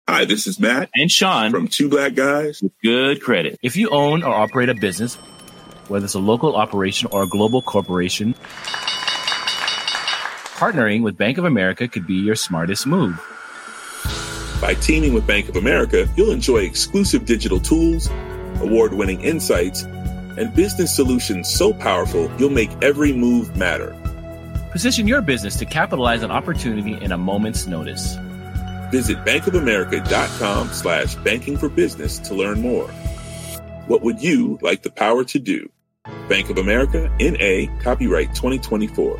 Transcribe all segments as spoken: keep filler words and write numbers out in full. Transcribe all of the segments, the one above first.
Hi, this is Matt and Sean from Two Black Guys with Good Credit. If you own or operate a business, whether it's a local operation or a global corporation, partnering with Bank of America could be your smartest move. By teaming with Bank of America, you'll enjoy exclusive digital tools, award-winning insights, and business solutions so powerful you'll make every move matter. Position your business to capitalize on opportunity in a moment's notice. Visit bankofamerica.com slash banking for business to learn more. What would you like the power to do? Bank of America, N A, copyright twenty twenty-four.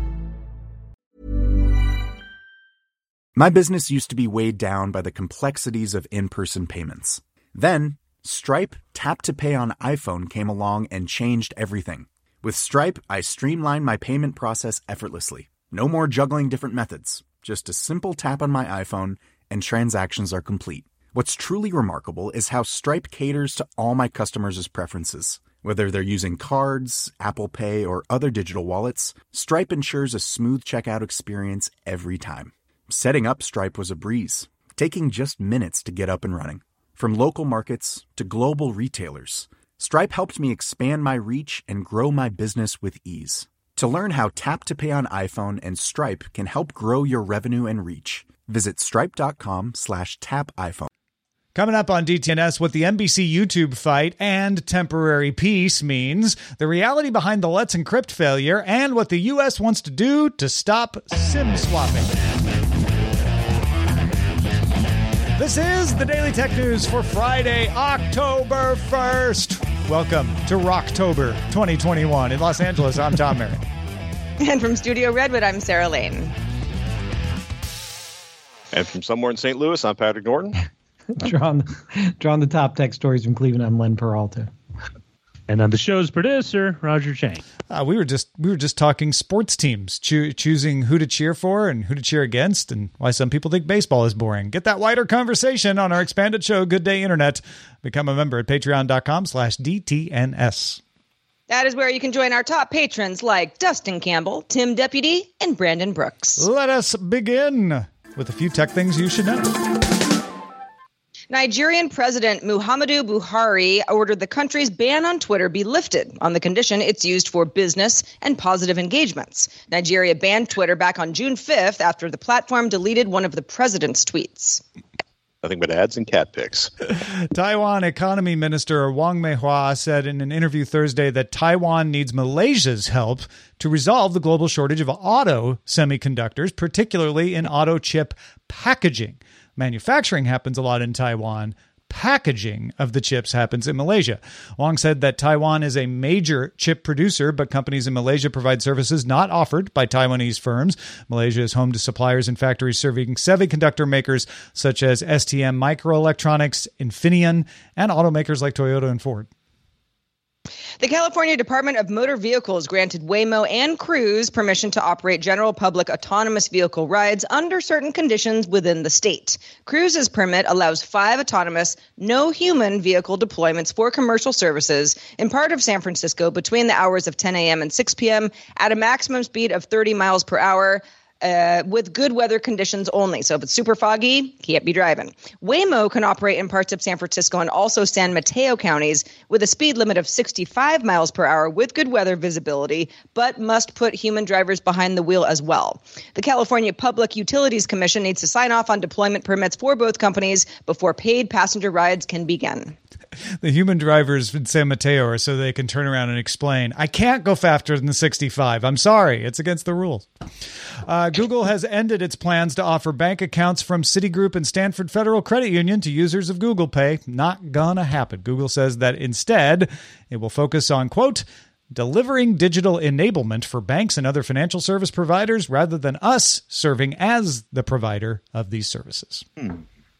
My business used to be weighed down by the complexities of in-person payments. Then, Stripe Tap to Pay on iPhone came along and changed everything. With Stripe, I streamlined my payment process effortlessly. No more juggling different methods. Just a simple tap on my iPhone and transactions are complete. What's truly remarkable is how Stripe caters to all my customers' preferences. Whether they're using cards, Apple Pay, or other digital wallets, Stripe ensures a smooth checkout experience every time. Setting up Stripe was a breeze, taking just minutes to get up and running. From local markets to global retailers, Stripe helped me expand my reach and grow my business with ease. To learn how Tap to Pay on iPhone and Stripe can help grow your revenue and reach, visit stripe.com slash tap iPhone. Coming up on D T N S, what the N B C YouTube fight and temporary peace means, the reality behind the Let's Encrypt failure, and what the U S wants to do to stop SIM swapping. This is the Daily Tech News for Friday, October first. Welcome to Rocktober twenty twenty-one. In Los Angeles, I'm Tom Merritt. And from Studio Redwood, I'm Sarah Lane. And from somewhere in Saint Louis, I'm Patrick Norton. drawing, drawing the top tech stories from Cleveland, I'm Len Peralta. And I'm the show's producer, Roger Chang. Uh, we were just we were just talking sports teams, choo- choosing who to cheer for and who to cheer against, and why some people think baseball is boring. Get that wider conversation on our expanded show, Good Day Internet. Become a member at patreon.com slash DTNS. That is where you can join our top patrons like Dustin Campbell, Tim Deputy, and Brandon Brooks. Let us begin with a few tech things you should know. Nigerian President Muhammadu Buhari ordered the country's ban on Twitter be lifted on the condition it's used for business and positive engagements. Nigeria banned Twitter back on June fifth after the platform deleted one of the president's tweets. Nothing but ads and cat pics. Taiwan Economy Minister Wang Meihua said in an interview Thursday that Taiwan needs Malaysia's help to resolve the global shortage of auto semiconductors, particularly in auto chip packaging. Manufacturing happens a lot in Taiwan. Packaging of the chips happens in Malaysia. Wang said that Taiwan is a major chip producer, but companies in Malaysia provide services not offered by Taiwanese firms. Malaysia is home to suppliers and factories serving semiconductor makers such as S T M Microelectronics, Infineon, and automakers like Toyota and Ford. The California Department of Motor Vehicles granted Waymo and Cruise permission to operate general public autonomous vehicle rides under certain conditions within the state. Cruise's permit allows five autonomous, no human vehicle deployments for commercial services in part of San Francisco between the hours of ten a.m. and six p.m. at a maximum speed of thirty miles per hour. Uh, with good weather conditions only. So if it's super foggy, can't be driving. Waymo can operate in parts of San Francisco and also San Mateo counties with a speed limit of sixty-five miles per hour with good weather visibility, but must put human drivers behind the wheel as well. The California Public Utilities Commission needs to sign off on deployment permits for both companies before paid passenger rides can begin. The human drivers in San Mateo are so they can turn around and explain, I can't go faster than the sixty-five. I'm sorry. It's against the rules. Uh, Google has ended its plans to offer bank accounts from Citigroup and Stanford Federal Credit Union to users of Google Pay. Not gonna happen. Google says that instead, it will focus on, quote, delivering digital enablement for banks and other financial service providers rather than us serving as the provider of these services. Hmm.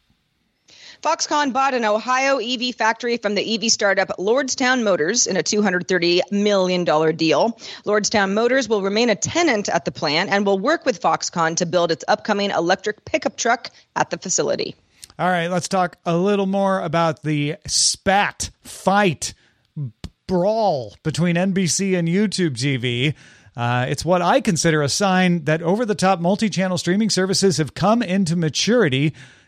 Foxconn bought an Ohio E V factory from the E V startup Lordstown Motors in a two hundred thirty million dollars deal. Lordstown Motors will remain a tenant at the plant and will work with Foxconn to build its upcoming electric pickup truck at the facility. All right, let's talk a little more about the spat, fight, brawl between N B C and YouTube T V. Uh, it's what I consider a sign that over-the-top multi-channel streaming services have come into maturity.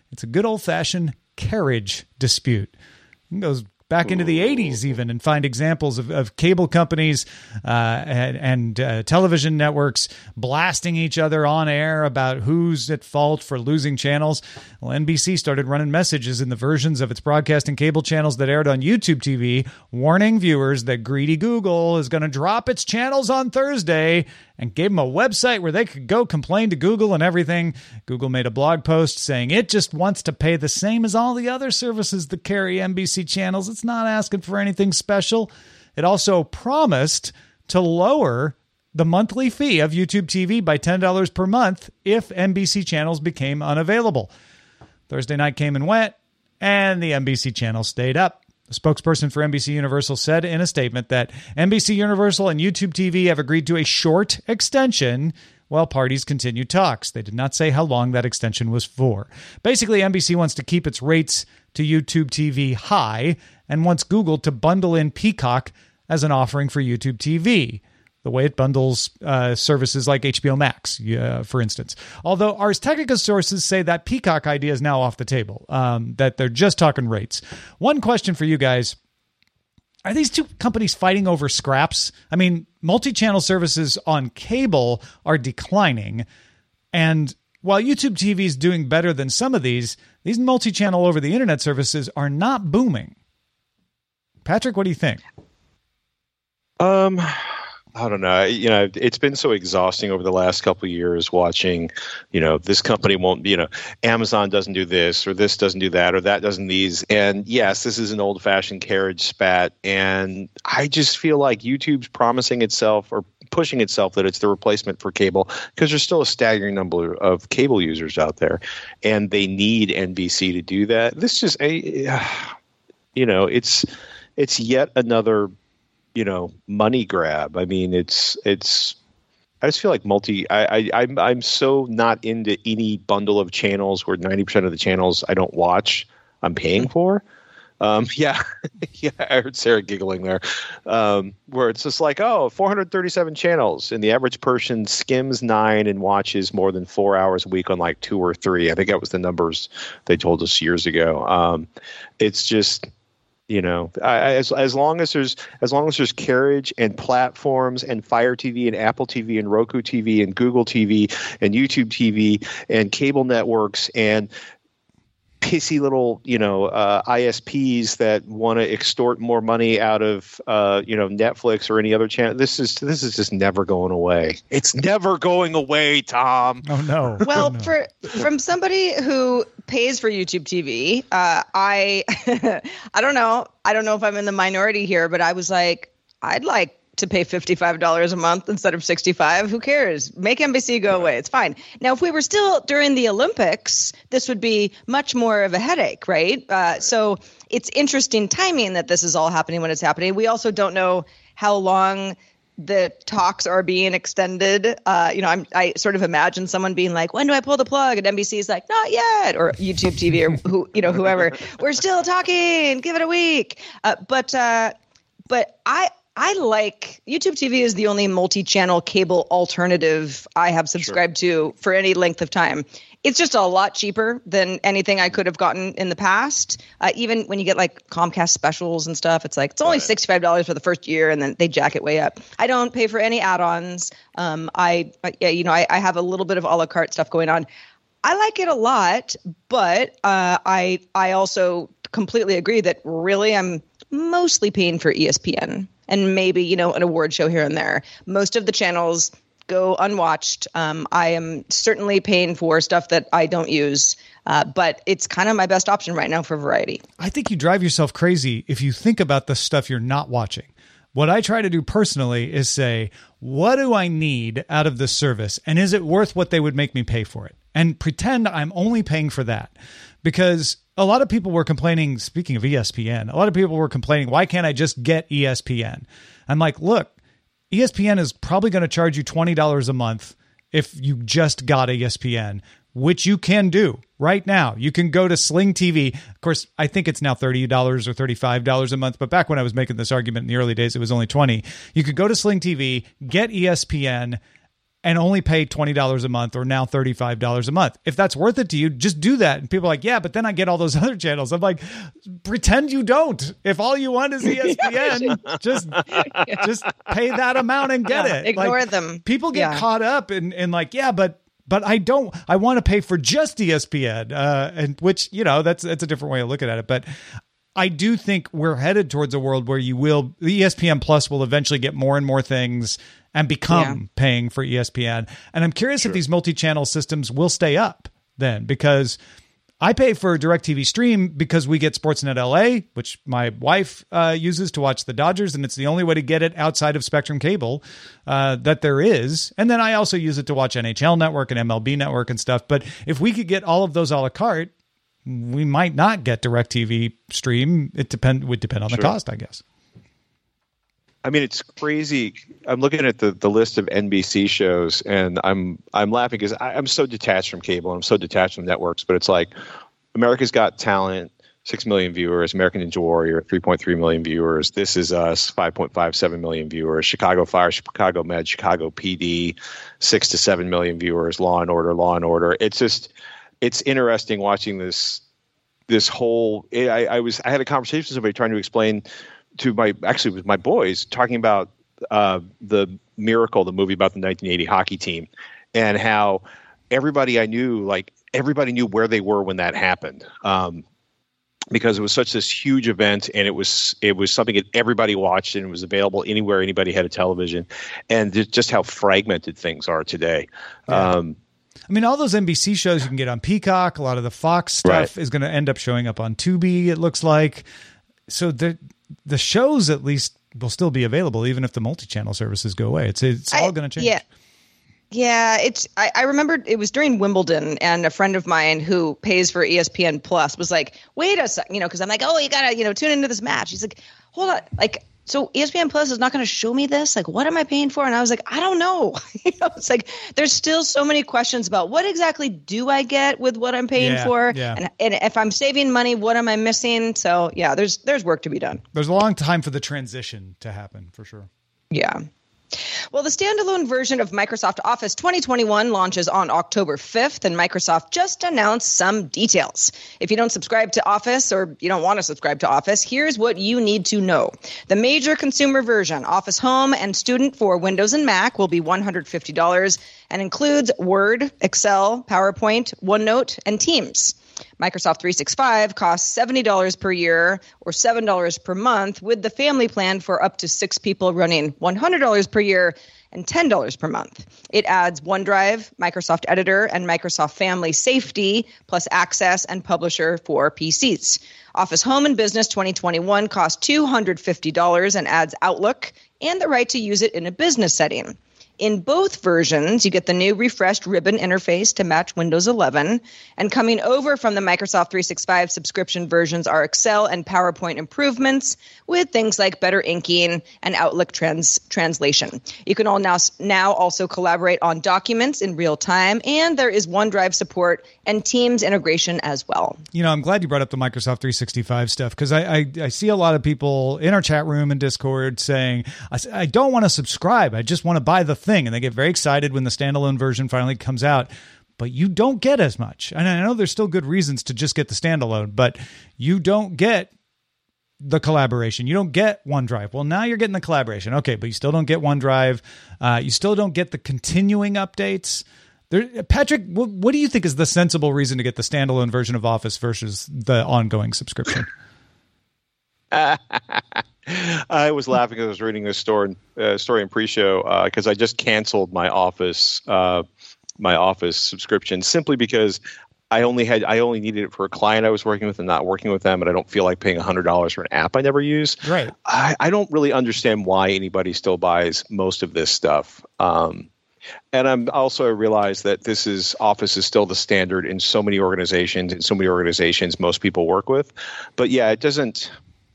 It's a good old-fashioned carriage dispute. It goes back into the eighties even, and find examples of, of cable companies uh, and, and uh, television networks blasting each other on air about who's at fault for losing channels. Well, N B C started running messages in the versions of its broadcasting cable channels that aired on YouTube T V, warning viewers that greedy Google is going to drop its channels on Thursday, and gave them a website where they could go complain to Google and everything. Google made a blog post saying it just wants to pay the same as all the other services that carry N B C channels. It's not asking for anything special. It also promised to lower the monthly fee of YouTube T V by ten dollars per month if N B C channels became unavailable. Thursday night came and went, and the N B C channel stayed up. The spokesperson for N B C Universal said in a statement that N B C Universal and YouTube T V have agreed to a short extension while parties continue talks. They did not say how long that extension was for. Basically, N B C wants to keep its rates to YouTube T V high and wants Google to bundle in Peacock as an offering for YouTube T V, the way it bundles uh, services like H B O Max, uh, for instance. Although Ars Technica sources say that Peacock idea is now off the table, um, that they're just talking rates. One question for you guys. Are these two companies fighting over scraps? I mean, multi-channel services on cable are declining, and while YouTube T V is doing better than some of these, these multi-channel over the internet services are not booming. Patrick, what do you think? Um, I don't know. You know, it's been so exhausting over the last couple of years watching, you know, this company won't be, you know, Amazon doesn't do this or this doesn't do that or that doesn't these. And yes, this is an old fashioned carriage spat. And I just feel like YouTube's promising itself or pushing itself that it's the replacement for cable because there's still a staggering number of cable users out there and they need N B C to do that. This just, a, you know, it's, it's yet another, you know, money grab. I mean, it's it's. I just feel like multi. I, I I'm I'm so not into any bundle of channels where ninety percent of the channels I don't watch. I'm paying for. Um, yeah, yeah. I heard Sarah giggling there. Um, where it's just like, oh, four hundred thirty-seven channels, and the average person skims nine and watches more than four hours a week on like two or three. I think that was the numbers they told us years ago. Um, it's just. You know, I, as as long as there's as long as there's carriage and platforms and Fire T V and Apple T V and Roku T V and Google T V and YouTube T V and cable networks and pissy little, you know, uh, I S Ps that want to extort more money out of, uh, you know, Netflix or any other channel. This is this is just never going away. It's never going away, Tom. Oh no. Well, oh, no. for from somebody who pays for YouTube T V, uh, I I don't know. I don't know if I'm in the minority here, but I was like, I'd like to pay fifty-five dollars a month instead of sixty-five dollars. Who cares? Make N B C go away. It's fine. Now, if we were still during the Olympics, this would be much more of a headache, right? Uh, so it's interesting timing that this is all happening when it's happening. We also don't know how long the talks are being extended. Uh, you know, I'm, I sort of imagine someone being like, when do I pull the plug? And N B C's like, not yet. Or YouTube T V or who, you know, whoever. We're still talking. Give it a week. Uh, but uh, but I, I like YouTube T V is the only multi-channel cable alternative I have subscribed sure. to for any length of time. It's just a lot cheaper than anything I could have gotten in the past. Uh, even when you get like Comcast specials and stuff, it's like it's only right. sixty-five dollars for the first year, and then they jack it way up. I don't pay for any add-ons. Um, I, I yeah, you know, I, I have a little bit of a la carte stuff going on. I like it a lot, but uh, I I also completely agree that really I'm mostly paying for E S P N. And maybe, you know, an award show here and there. Most of the channels go unwatched. Um, I am certainly paying for stuff that I don't use, uh, but it's kind of my best option right now for variety. I think you drive yourself crazy if you think about the stuff you're not watching. What I try to do personally is say, what do I need out of this service? And is it worth what they would make me pay for it? And pretend I'm only paying for that. Because a lot of people were complaining, speaking of E S P N, a lot of people were complaining, why can't I just get E S P N? I'm like, look, E S P N is probably going to charge you twenty dollars a month if you just got E S P N, which you can do right now. You can go to Sling T V. Of course, I think it's now thirty dollars or thirty-five dollars a month, but back when I was making this argument in the early days, it was only twenty dollars. You could go to Sling T V, get E S P N, and only pay twenty dollars a month or now thirty-five dollars a month. If that's worth it to you, just do that. And people are like, yeah, but then I get all those other channels. I'm like, pretend you don't. If all you want is E S P N, just just pay that amount and get Yeah, it. ignore Like, them. People get Yeah. caught up in, in like, yeah, but but I don't, I want to pay for just E S P N, uh, and which, you know, that's, that's a different way of looking at it. But I do think we're headed towards a world where you will, the E S P N Plus will eventually get more and more things and become Yeah. paying for E S P N. And I'm curious if these multi-channel systems will stay up then, because I pay for DirecTV Stream because we get Sportsnet L A, which my wife uh, uses to watch the Dodgers, and it's the only way to get it outside of Spectrum Cable uh, that there is. And then I also use it to watch N H L Network and M L B Network and stuff. But if we could get all of those a la carte, we might not get DirecTV Stream. It depend would depend on the Sure. cost, I guess. I mean, it's crazy. I'm looking at the, the list of N B C shows, and I'm I'm laughing because I'm so detached from cable. And I'm so detached from networks. But it's like America's Got Talent, six million viewers. American Ninja Warrior, three point three million viewers. This Is Us, five point five seven million viewers. Chicago Fire, Chicago Med, Chicago P D, six to seven million viewers. Law and Order, Law and Order. It's just it's interesting watching this this whole. I, I was I had a conversation with somebody trying to explain to my actually with my boys talking about uh, the Miracle, the movie about the nineteen eighty hockey team, and how everybody I knew, like everybody knew where they were when that happened, um, because it was such this huge event, and it was it was something that everybody watched, and it was available anywhere anybody had a television, and just how fragmented things are today. Yeah. Um, I mean, all those N B C shows you can get on Peacock. A lot of the Fox stuff Right. is going to end up showing up on Tubi, it looks like. So the the shows at least will still be available, even if the multi-channel services go away. It's it's all I- going to change. Yeah. Yeah, it's. I, I remember it was during Wimbledon, and a friend of mine who pays for E S P N Plus was like, "Wait a sec," you know, because I'm like, "Oh, you gotta, you know, tune into this match." He's like, "Hold on, like, so E S P N Plus is not going to show me this? Like, what am I paying for?" And I was like, "I don't know." You know, it's like there's still so many questions about what exactly do I get with what I'm paying Yeah, for, yeah. and and if I'm saving money, what am I missing? So yeah, there's there's work to be done. There's a long time for the transition to happen, for sure. Yeah. Well, the standalone version of Microsoft Office twenty twenty-one launches on October fifth, and Microsoft just announced some details. If you don't subscribe to Office, or you don't want to subscribe to Office, here's what you need to know. The major consumer version, Office Home and Student for Windows and Mac, will be one hundred fifty dollars and includes Word, Excel, PowerPoint, OneNote, and Teams. Microsoft three sixty-five costs seventy dollars per year or seven dollars per month, with the family plan for up to six people running one hundred dollars per year and ten dollars per month. It adds OneDrive, Microsoft Editor, and Microsoft Family Safety, plus Access and Publisher for P Cs. Office Home and Business twenty twenty-one costs two hundred fifty dollars and adds Outlook and the right to use it in a business setting. In both versions, you get the new refreshed ribbon interface to match Windows eleven. And coming over from the Microsoft three sixty-five subscription versions are Excel and PowerPoint improvements with things like better inking and Outlook trans- translation. You can all now, now also collaborate on documents in real time, and there is OneDrive support and Teams integration as well. You know, I'm glad you brought up the Microsoft three sixty-five stuff, because I, I, I see a lot of people in our chat room and Discord saying, I, I don't want to subscribe. I just want to buy the thing. And they get very excited when the standalone version finally comes out. But you don't get as much. And I know there's still good reasons to just get the standalone, but you don't get the collaboration. You don't get OneDrive. Well, now you're getting the collaboration. Okay, but you still don't get OneDrive. Uh, you still don't get the continuing updates. There, Patrick, what, what do you think is the sensible reason to get the standalone version of Office versus the ongoing subscription? I was laughing because I was reading this story, uh, story in pre-show because uh, I just canceled my Office uh, my Office subscription simply because I only had I only needed it for a client I was working with and not working with them, and I don't feel like paying one hundred dollars for an app I never use. Right. I, I don't really understand why anybody still buys most of this stuff. Um, and I'm also I realize that this is Office is still the standard in so many organizations and so many organizations most people work with. But yeah, it doesn't.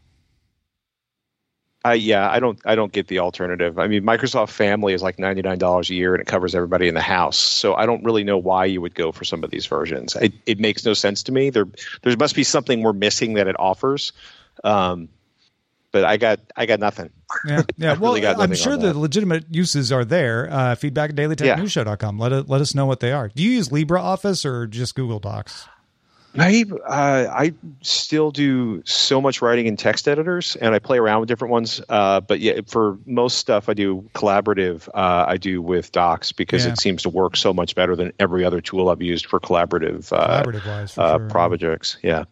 I, yeah, I don't. I don't get the alternative. I mean, Microsoft Family is like ninety-nine dollars a year, and it covers everybody in the house. So I don't really know why you would go for some of these versions. It, it makes no sense to me. There, there must be something we're missing that it offers. Um, but I got I got nothing. Yeah, yeah. Well, really got I'm nothing sure on the that. legitimate uses are there. Uh, feedback at daily tech Yeah. news show dot com. Let it, let us know what they are. Do you use LibreOffice or just Google Docs? I uh, I still do so much writing in text editors, and I play around with different ones. Uh, but yeah, for most stuff, I do collaborative. Uh, I do with Docs because Yeah. it seems to work so much better than every other tool I've used for collaborative uh, Collaborative-wise, for uh, sure. projects. Yeah.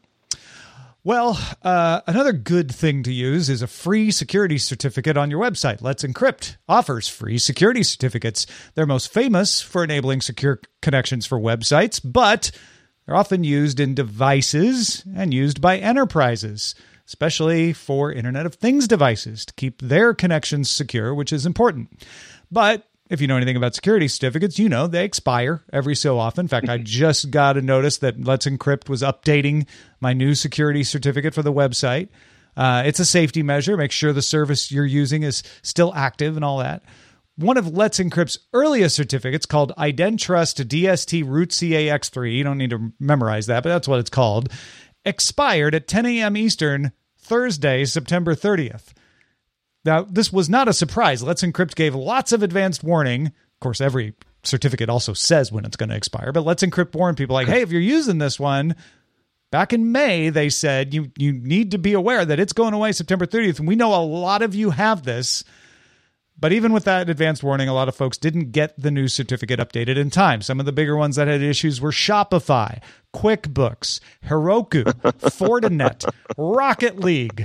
Well, uh, another good thing to use is a free security certificate on your website. Let's Encrypt offers free security certificates. They're most famous for enabling secure connections for websites, but they're often used in devices and used by enterprises, especially for Internet of Things devices to keep their connections secure, which is important. But if you know anything about security certificates, you know they expire every so often. In fact, I just got a notice that Let's Encrypt was updating my new security certificate for the website. Uh, it's a safety measure. Make sure the service you're using is still active and all that. One of Let's Encrypt's earliest certificates, called IdenTrust D S T Root C A X three, you don't need to memorize that, but that's what it's called, expired at ten a.m. Eastern, Thursday, September thirtieth. Now, this was not a surprise. Let's Encrypt gave lots of advanced warning. Of course, every certificate also says when it's going to expire, but Let's Encrypt warned people like, hey, if you're using this one, back in May, they said you, you need to be aware that it's going away September thirtieth. And we know a lot of you have this. But even with that advanced warning, a lot of folks didn't get the new certificate updated in time. Some of the bigger ones that had issues were Shopify, QuickBooks, Heroku, Fortinet, Rocket League.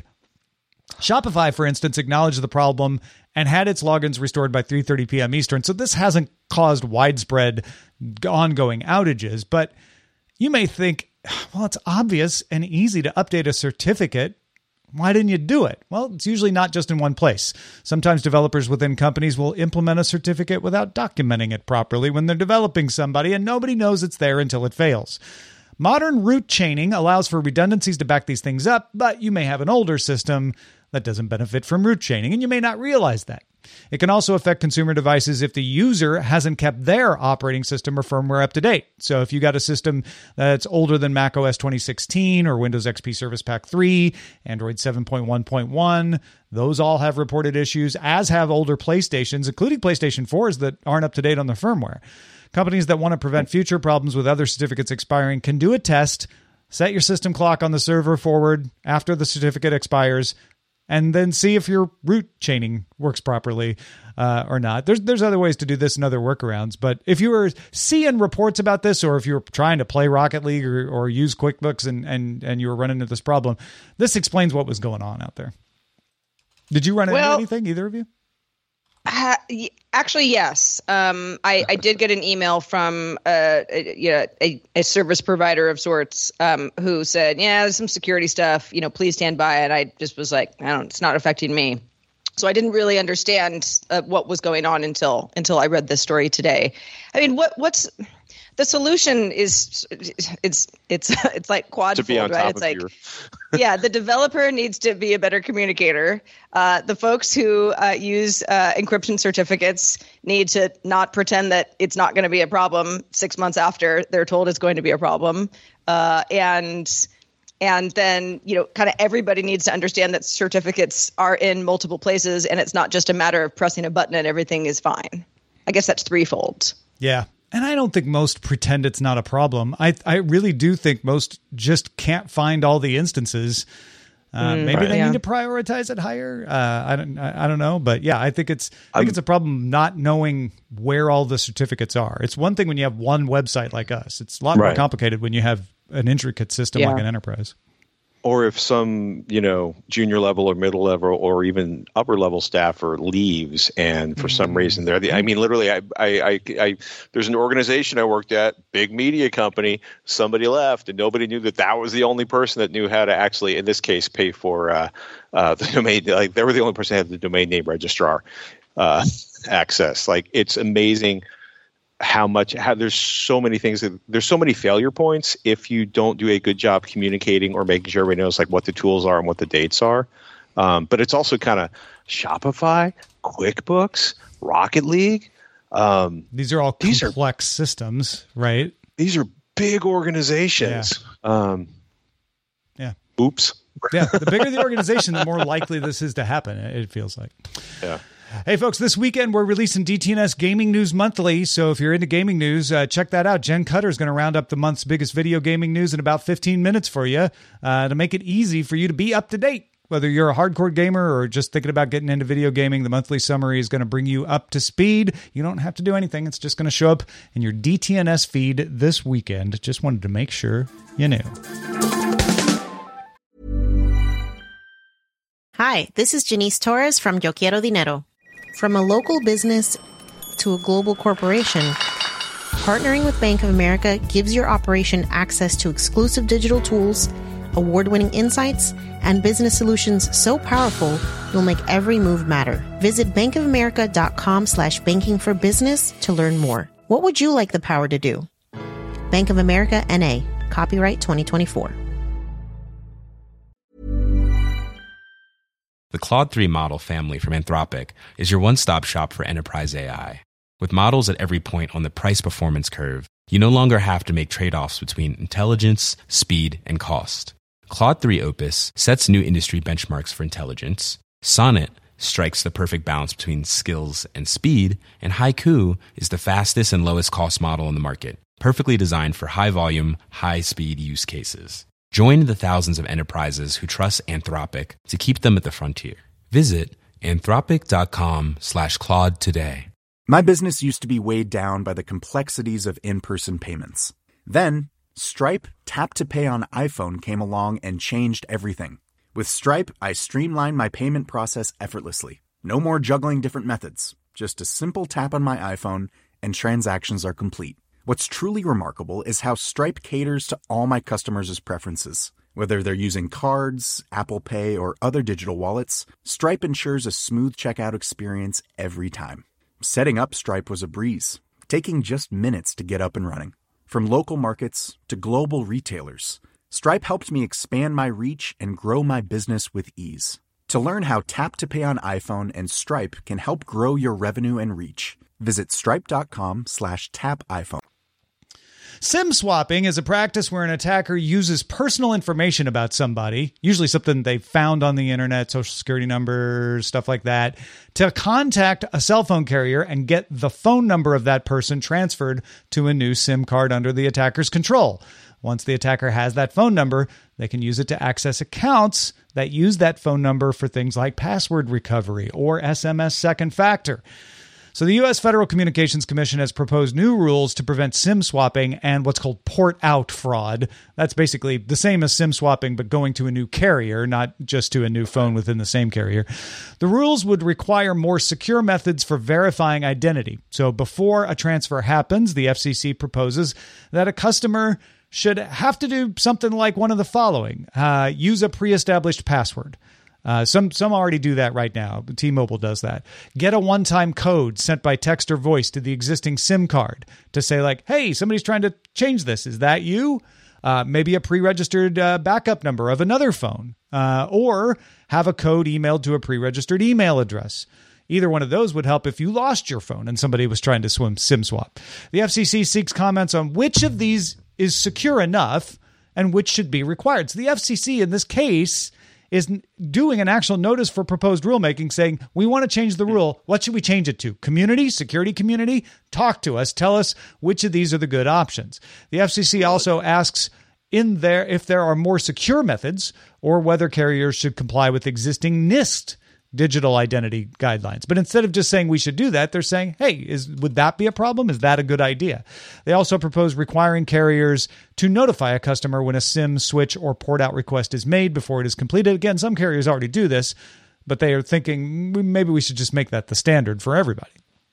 Shopify, for instance, acknowledged the problem and had its logins restored by three thirty p.m. Eastern. So this hasn't caused widespread ongoing outages. But you may think, well, it's obvious and easy to update a certificate. Why didn't you do it? Well, it's usually not just in one place. Sometimes developers within companies will implement a certificate without documenting it properly when they're developing somebody, and nobody knows it's there until it fails. Modern root chaining allows for redundancies to back these things up, but you may have an older system that doesn't benefit from root chaining, and you may not realize that. It can also affect consumer devices if the user hasn't kept their operating system or firmware up to date. So if you got a system that's older than macOS twenty sixteen or Windows X P Service Pack three, Android seven point one point one, those all have reported issues, as have older PlayStations, including PlayStation fours that aren't up to date on their firmware. Companies that want to prevent future problems with other certificates expiring can do a test, set your system clock on the server forward after the certificate expires, and then see if your root chaining works properly uh, or not. There's there's other ways to do this and other workarounds, but if you were seeing reports about this, or if you were trying to play Rocket League or, or use QuickBooks and, and, and you were running into this problem, this explains what was going on out there. Did you run into Well, anything, either of you? Uh, y- actually, yes. Um, I, I did get an email from uh, a, you know, a, a service provider of sorts um, who said, yeah, there's some security stuff, you know, please stand by. And I just was like, I don't, it's not affecting me. So I didn't really understand uh, what was going on until until I read this story today. I mean, what what's the solution is it's it's it's like quad To be on fold, right? top It's of like your yeah, the developer needs to be a better communicator. Uh, the folks who uh, use uh, encryption certificates need to not pretend that it's not going to be a problem six months after they're told it's going to be a problem. Uh, and and then, you know, kind of everybody needs to understand that certificates are in multiple places, and it's not just a matter of pressing a button and everything is fine. I guess that's threefold. Yeah. And I don't think most pretend it's not a problem. I I really do think most just can't find all the instances. Uh, Mm, maybe right. they Yeah. need to prioritize it higher. Uh, I don't. I, I don't know. But yeah, I think it's. I think I'm- it's a problem not knowing where all the certificates are. It's one thing when you have one website like us. It's a lot more Right. complicated when you have an intricate system Yeah. like an enterprise. or if some, you know, junior level or middle level or even upper level staffer leaves and for some reason they're the, I mean, literally, I, I, I, I, there's an organization I worked at, big media company, somebody left and nobody knew that that was the only person that knew how to actually, in this case, pay for uh, uh, the domain. Like they were the only person that had the domain name registrar uh, access. Like it's amazing how much how there's so many things that there's so many failure points if you don't do a good job communicating or making sure everybody knows like what the tools are and what the dates are. Um, but it's also kind of Shopify, QuickBooks, Rocket League. Um, These are all These are- complex systems, right? these are big organizations. Um, Yeah. Oops. Yeah, the bigger the organization, the more likely this is to happen, it feels like. Yeah. Hey, folks, this weekend we're releasing D T N S Gaming News Monthly, so if you're into gaming news, uh, check that out. Jen Cutter is going to round up the month's biggest video gaming news in about fifteen minutes for you uh, to make it easy for you to be up to date. Whether you're a hardcore gamer or just thinking about getting into video gaming, the monthly summary is going to bring you up to speed. You don't have to do anything. It's just going to show up in your D T N S feed this weekend. Just wanted to make sure you knew. Hi, this is Janice Torres from Yo Quiero Dinero. From a local business to a global corporation, partnering with Bank of America gives your operation access to exclusive digital tools, award-winning insights, and business solutions so powerful you'll make every move matter. Visit bankofamerica.com slash banking for business to learn more. What would you like the power to do? Bank of America, N A. Copyright twenty twenty-four. The Claude three model family from Anthropic is your one-stop shop for enterprise A I. With models at every point on the price-performance curve, you no longer have to make trade-offs between intelligence, speed, and cost. Claude three Opus sets new industry benchmarks for intelligence, Sonnet strikes the perfect balance between skills and speed, and Haiku is the fastest and lowest cost model in the market, perfectly designed for high-volume, high-speed use cases. Join the thousands of enterprises who trust Anthropic to keep them at the frontier. Visit anthropic.com slash Claude today. My business used to be weighed down by the complexities of in-person payments. Then, Stripe Tap to Pay on iPhone came along and changed everything. With Stripe, I streamlined my payment process effortlessly. No more juggling different methods. Just a simple tap on my iPhone and transactions are complete. What's truly remarkable is how Stripe caters to all my customers' preferences. Whether they're using cards, Apple Pay, or other digital wallets, Stripe ensures a smooth checkout experience every time. Setting up Stripe was a breeze, taking just minutes to get up and running. From local markets to global retailers, Stripe helped me expand my reach and grow my business with ease. To learn how Tap to Pay on iPhone and Stripe can help grow your revenue and reach, visit stripe.com slash tap iPhone. SIM swapping is a practice where an attacker uses personal information about somebody, usually something they found on the internet, social security numbers, stuff like that, to contact a cell phone carrier and get the phone number of that person transferred to a new SIM card under the attacker's control. Once the attacker has that phone number, they can use it to access accounts that use that phone number for things like password recovery or S M S second factor. So the U S Federal Communications Commission has proposed new rules to prevent SIM swapping and what's called port-out fraud. That's basically the same as SIM swapping, but going to a new carrier, not just to a new phone within the same carrier. The rules would require more secure methods for verifying identity. So before a transfer happens, the F C C proposes that a customer should have to do something like one of the following. Uh, use a pre-established password. Uh, some some already do that right now. T-Mobile does that. Get a one-time code sent by text or voice to the existing SIM card to say like, hey, somebody's trying to change this. Is that you? Uh, maybe a pre-registered uh, backup number of another phone. Uh, or have a code emailed to a pre-registered email address. Either one of those would help if you lost your phone and somebody was trying to swim SIM swap. The F C C seeks comments on which of these is secure enough and which should be required. So the F C C in this case is doing an actual notice for proposed rulemaking saying, we want to change the rule. What should we change it to? Community, security community? Talk to us. Tell us which of these are the good options. The F C C also asks in there if there are more secure methods or whether carriers should comply with existing NIST digital identity guidelines. But instead of just saying we should do that, they're saying, hey, is would that be a problem? Is that a good idea? They also propose requiring carriers to notify a customer when a SIM switch or port out request is made before it is completed. Again, some carriers already do this, but they are thinking maybe we should just make that the standard for everybody.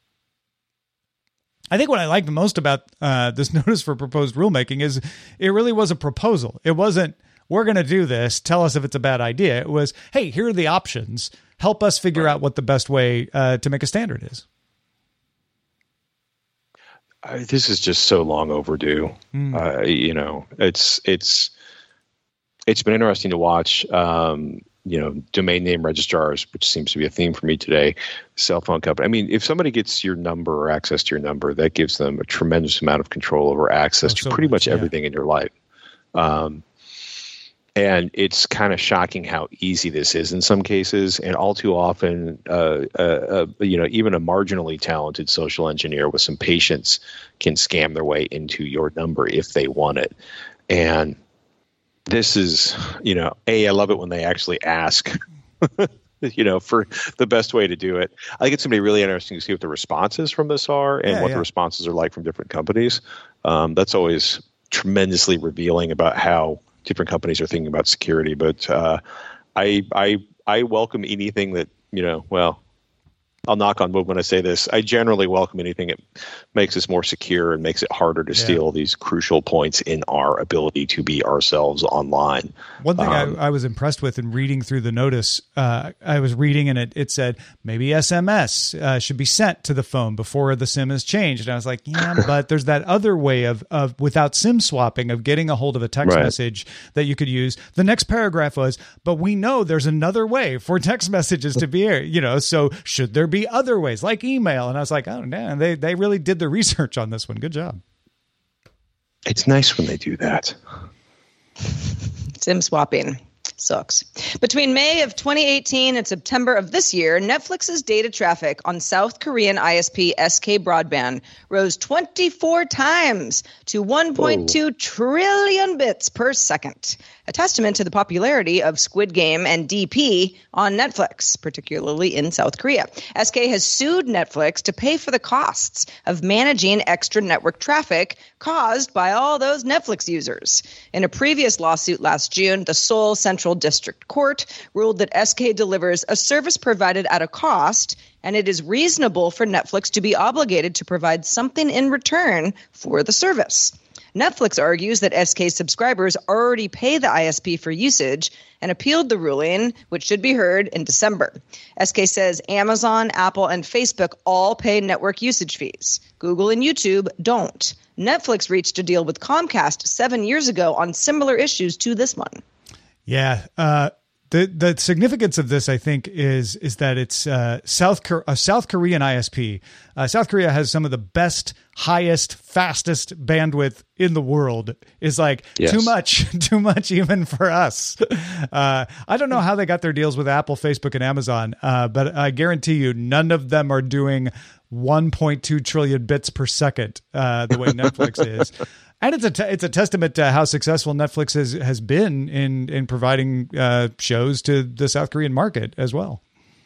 I think what I like the most about uh, this notice for proposed rulemaking is it really was a proposal. It wasn't, we're going to do this, tell us if it's a bad idea. It was, hey, here are the options. Help us figure out what the best way uh, to make a standard is. Uh, this is just so long overdue. Mm. Uh, you know, it's it's it's been interesting to watch. Um, you know, domain name registrars, which seems to be a theme for me today. Cell phone company. I mean, if somebody gets your number or access to your number, that gives them a tremendous amount of control over access oh, to so pretty much, much everything yeah. in your life. Um, And it's kind of shocking how easy this is in some cases, and all too often, uh, uh, uh, you know, even a marginally talented social engineer with some patience can scam their way into your number if they want it. And this is, you know, A, I love it when they actually ask, you know, for the best way to do it. I think it's going to be really interesting to see what the responses from this are and Yeah, what yeah. the responses are like from different companies. Um, that's always tremendously revealing about how different companies are thinking about security. But uh, I, I, I welcome anything that, you know, well, I'll knock on wood when I say this. I generally welcome anything that makes us more secure and makes it harder to Yeah. steal these crucial points in our ability to be ourselves online. One thing Um, I, I was impressed with in reading through the notice, uh, I was reading and it, it said maybe S M S uh, should be sent to the phone before the SIM is changed. And I was like, yeah, but there's that other way of, of without SIM swapping, of getting a hold of a text Right. message that you could use. The next paragraph was, but we know there's another way for text messages to be, you know, so should there be other ways like email? And I was like, oh, man, they, they really did the research on this one. Good job. It's nice when they do that. SIM swapping sucks. Between May of twenty eighteen and September of this year, Netflix's data traffic on South Korean I S P S K Broadband rose twenty-four times to one point two trillion bits per second, a testament to the popularity of Squid Game and D P on Netflix, particularly in South Korea. S K has sued Netflix to pay for the costs of managing extra network traffic caused by all those Netflix users. In a previous lawsuit last June, the Seoul Central District Court ruled that S K delivers a service provided at a cost, and it is reasonable for Netflix to be obligated to provide something in return for the service. Netflix argues that S K subscribers already pay the I S P for usage and appealed the ruling, which should be heard in December. S K says Amazon, Apple, and Facebook all pay network usage fees. Google and YouTube don't. Netflix reached a deal with Comcast seven years ago on similar issues to this one. Yeah. Uh, the the significance of this, I think, is is that it's uh, South Cor- a South Korean I S P. Uh, South Korea has some of the best, highest, fastest bandwidth in the world. Is like Yes. too much, too much even for us. Uh, I don't know how they got their deals with Apple, Facebook, and Amazon, uh, but I guarantee you, none of them are doing one point two trillion bits per second uh, the way Netflix is. And it's a te- it's a testament to how successful Netflix has, has been in in providing uh, shows to the South Korean market as well.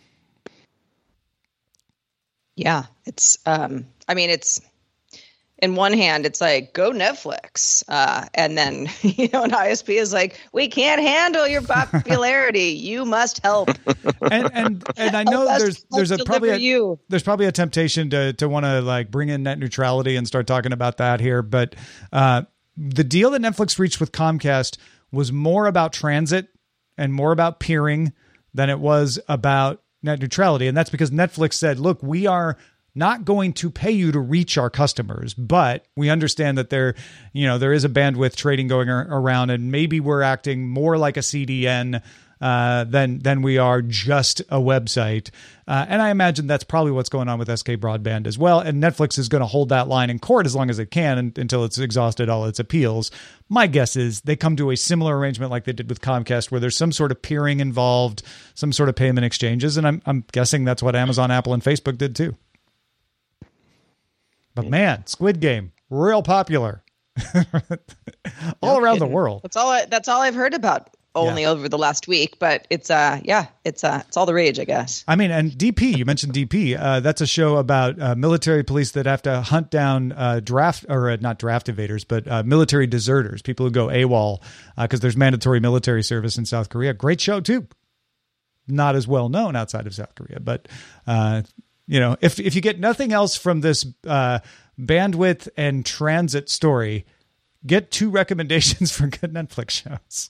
Yeah, it's. Um, I mean, it's. In one hand, it's like, go Netflix. Uh, and then, you know, an I S P is like, we can't handle your popularity. You must help. And and and I know Help us there's there's a help probably a, deliver you. there's probably a temptation to to want to like bring in net neutrality and start talking about that here, but uh, the deal that Netflix reached with Comcast was more about transit and more about peering than it was about net neutrality, and that's because Netflix said, look, we are not going to pay you to reach our customers, but we understand that there, you know, there is a bandwidth trading going ar- around, and maybe we're acting more like a C D N uh, than than we are just a website. Uh, and I imagine that's probably what's going on with S K Broadband as well. And Netflix is going to hold that line in court as long as it can and, until it's exhausted all its appeals. My guess is they come to a similar arrangement like they did with Comcast, where there's some sort of peering involved, some sort of payment exchanges, and I'm I'm guessing that's what Amazon, Apple, and Facebook did too. But man, Squid Game, real popular all No around the kidding. world. That's all. I, that's all I've heard about. Only Yeah. over the last week, but it's uh, yeah, it's uh, it's all the rage, I guess. I mean, and D P, you mentioned D P. Uh, that's a show about uh, military police that have to hunt down uh, draft or uh, not draft evaders, but uh, military deserters, people who go AWOL because uh, there's mandatory military service in South Korea. Great show too. Not as well known outside of South Korea, but uh, you know, if if you get nothing else from this uh, bandwidth and transit story, get two recommendations for good Netflix shows.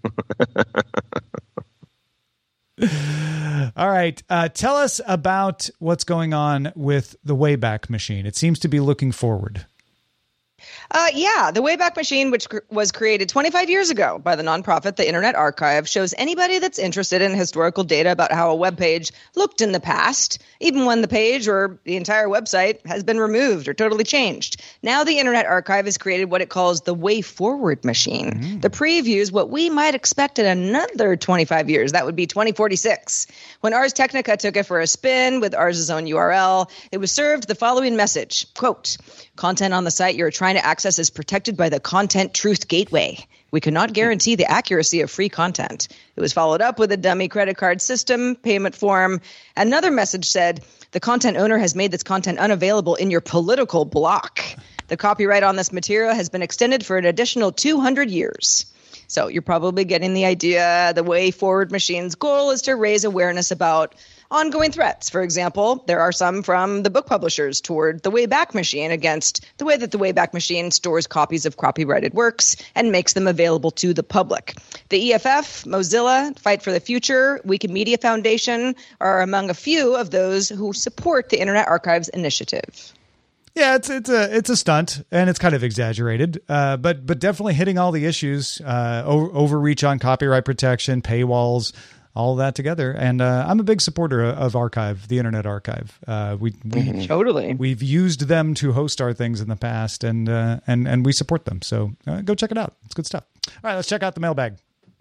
All right. Uh, tell us about what's going on with the Wayback Machine. It seems to be looking forward. Uh, yeah, the Wayback Machine, which cr- was created twenty-five years ago by the nonprofit The Internet Archive, shows anybody that's interested in historical data about how a web page looked in the past, even when the page or the entire website has been removed or totally changed. Now the Internet Archive has created what it calls the Way Forward Machine. Mm-hmm. The previews what we might expect in another twenty-five years. That would be twenty forty-six. When Ars Technica took it for a spin with Ars' own U R L, it was served the following message, quote, "Content on the site you're trying to access is protected by the Content Truth Gateway. We cannot guarantee the accuracy of free content." It was followed up with a dummy credit card system, payment form. Another message said, "The content owner has made this content unavailable in your political block. The copyright on this material has been extended for an additional two hundred years. So you're probably getting the idea. The Way Forward Machine's goal is to raise awareness about ongoing threats. For example, there are some from the book publishers toward the Wayback Machine against the way that the Wayback Machine stores copies of copyrighted works and makes them available to the public. The E F F, Mozilla, Fight for the Future, Wikimedia Foundation are among a few of those who support the Internet Archive's initiative. Yeah, it's it's a it's a stunt, and it's kind of exaggerated, uh, but but definitely hitting all the issues, uh, over, overreach on copyright protection, paywalls, all of that together. And uh, I'm a big supporter of Archive, the Internet Archive. Uh, we, we mm-hmm. totally we've used them to host our things in the past, and uh, and and we support them. So uh, go check it out. It's good stuff. All right, let's check out the mailbag.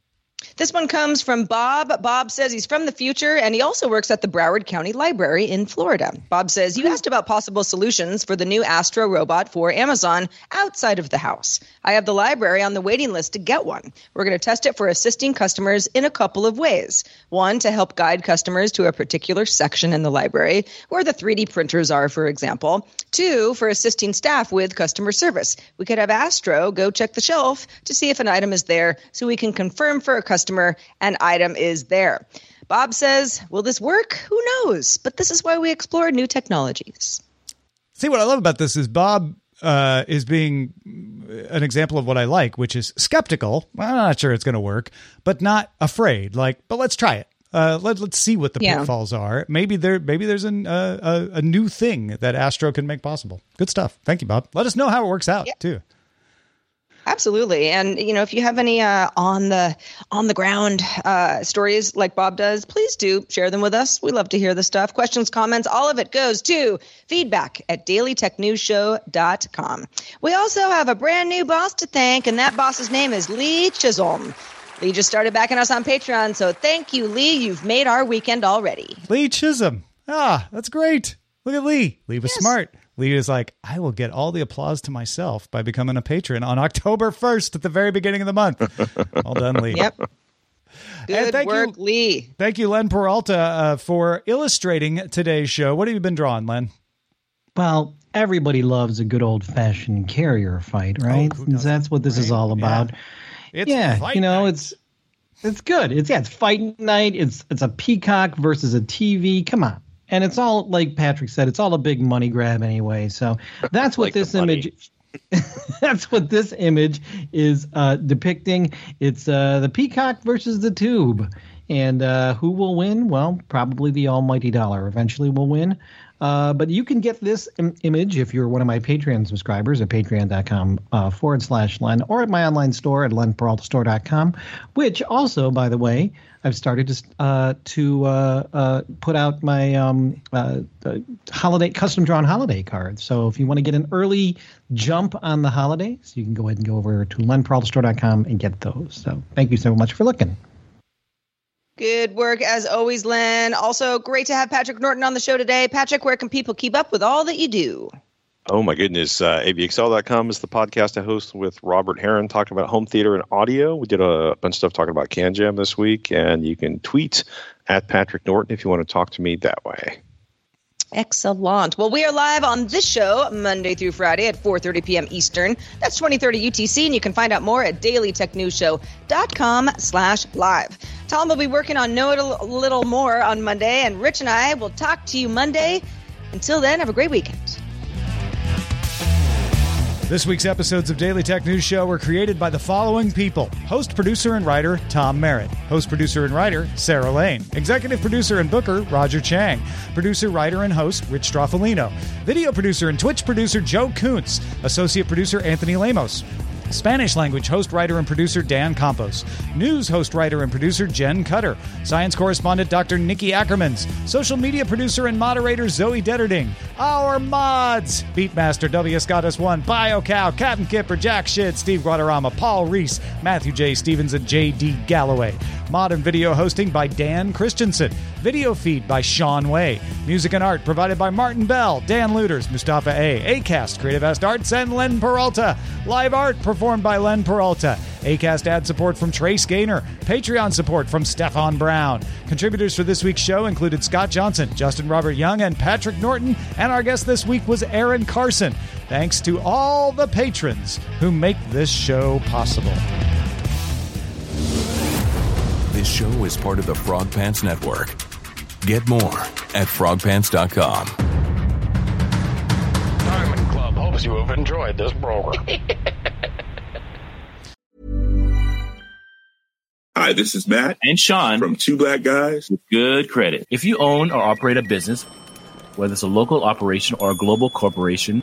This one comes from Bob. Bob says he's from the future, and he also works at the Broward County Library in Florida. Bob says, you asked about possible solutions for the new Astro robot for Amazon outside of the house. I have the library on the waiting list to get one. We're going to test it for assisting customers in a couple of ways. One, to help guide customers to a particular section in the library, where the three D printers are, for example. Two, for assisting staff with customer service. We could have Astro go check the shelf to see if an item is there so we can confirm for a customer an item is there. Bob says, will this work? Who knows? But this is why we explore new technologies. See, what I love about this is Bob uh, is being an example of what I like, which is skeptical. Well, I'm not sure it's going to work, but not afraid. Like, but let's try it. Uh, let, let's see what the yeah. pitfalls are. Maybe there, maybe there's an, uh, a, a new thing that Astro can make possible. Good stuff. Thank you, Bob. Let us know how it works out, yeah. too. Absolutely. And, you know, if you have any uh, on the on the ground uh, stories like Bob does, please do share them with us. We love to hear the stuff. Questions, comments, all of it goes to feedback at daily tech news show dot com. We also have a brand new boss to thank, and that boss's name is Lee Chisholm. Lee just started backing us on Patreon, so thank you, Lee. You've made our weekend already. Lee Chisholm. Ah, that's great. Look at Lee. Lee was yes. smart. Lee is like, I will get all the applause to myself by becoming a patron on October first at the very beginning of the month. Well done, Lee. Yep. Good thank work, you, Lee. Thank you, Len Peralta, uh, for illustrating today's show. What have you been drawing, Len? Well, everybody loves a good old-fashioned carrier fight, right? Oh, that's what this right? is all about. Yeah, it's yeah you know, night. it's it's good. It's yeah, it's fight night. It's it's a peacock versus a T V. Come on. And it's all, like Patrick said, it's all a big money grab anyway. So that's what like this image that's what this image is uh, depicting. It's uh, the peacock versus the tube. And uh, who will win? Well, probably the almighty dollar eventually will win. Uh, but you can get this im- image if you're one of my Patreon subscribers at patreon.com uh, forward slash Len, or at my online store at len peralta store dot com, which also, by the way, I've started to uh, to uh, uh, put out my um, uh, uh, holiday custom drawn holiday cards. So if you want to get an early jump on the holidays, you can go ahead and go over to len peralta store dot com and get those. So thank you so much for looking. Good work, as always, Len. Also, great to have Patrick Norton on the show today. Patrick, where can people keep up with all that you do? Oh, my goodness. Uh, A V X L dot com is the podcast I host with Robert Heron, talking about home theater and audio. We did a bunch of stuff talking about CanJam this week, and you can tweet at Patrick Norton if you want to talk to me that way. Excellent. Well, we are live on this show Monday through Friday at four thirty p.m. Eastern. That's twenty thirty U T C, and you can find out more at daily tech news show dot com slash live. Tom will be working on Know It a Little More on Monday, and Rich and I will talk to you Monday. Until then, have a great weekend. This week's episodes of Daily Tech News Show were created by the following people. Host, producer, and writer, Tom Merritt. Host, producer, and writer, Sarah Lane. Executive producer and booker, Roger Chang. Producer, writer, and host, Rich Stroffolino. Video producer and Twitch producer, Joe Kuntz. Associate producer, Anthony Lemos. Spanish language host, writer, and producer Dan Campos. News host, writer, and producer Jen Cutter. Science correspondent Doctor Nikki Ackermans. Social media producer and moderator Zoe Detterding. Our mods: Beatmaster W. Scottus one, BioCow, Captain Kipper, Jack Shid, Steve Guadarrama, Paul Reese, Matthew J. Stevens, and J D. Galloway. Mod and video hosting by Dan Christensen. Video feed by Sean Way. Music and art provided by Martin Bell, Dan Luters, Mustafa A., Acast, Creative Ast Arts, and Len Peralta. Live art performed by Len Peralta. Acast ad support from Trace Gaynor. Patreon support from Stefan Brown. Contributors for this week's show included Scott Johnson, Justin Robert Young, and Patrick Norton. And our guest this week was Aaron Carson. Thanks to all the patrons who make this show possible. This show is part of the Frog Pants Network. Get more at frog pants dot com. Diamond Club hopes you have enjoyed this program. Hi, this is Matt and Sean from Two Black Guys with Good Credit. If you own or operate a business, whether it's a local operation or a global corporation,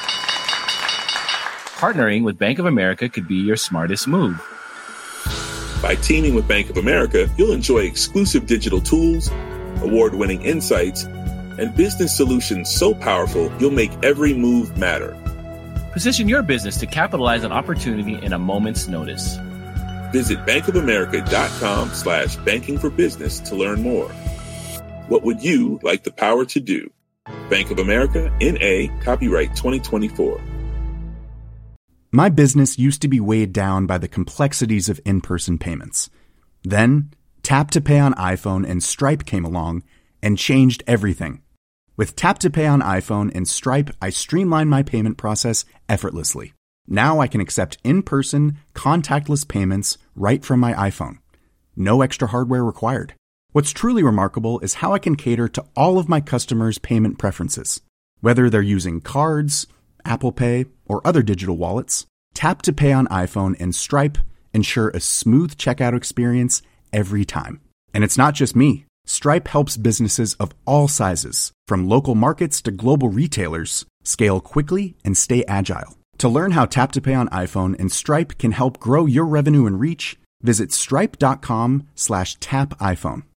partnering with Bank of America could be your smartest move. By teaming with Bank of America, you'll enjoy exclusive digital tools, award-winning insights, and business solutions so powerful you'll make every move matter. Position your business to capitalize on opportunity in a moment's notice. Visit bankofamerica.com slash banking for business to learn more. What would you like the power to do? Bank of America, N A, copyright twenty twenty-four. My business used to be weighed down by the complexities of in-person payments. Then, Tap to Pay on iPhone and Stripe came along and changed everything. With Tap to Pay on iPhone and Stripe, I streamlined my payment process effortlessly. Now I can accept in-person, contactless payments right from my iPhone. No extra hardware required. What's truly remarkable is how I can cater to all of my customers' payment preferences. Whether they're using cards, Apple Pay, or other digital wallets, Tap to Pay on iPhone and Stripe ensure a smooth checkout experience every time. And it's not just me. Stripe helps businesses of all sizes, from local markets to global retailers, scale quickly and stay agile. To learn how Tap to Pay on iPhone and Stripe can help grow your revenue and reach, visit stripe.com slash tap iPhone.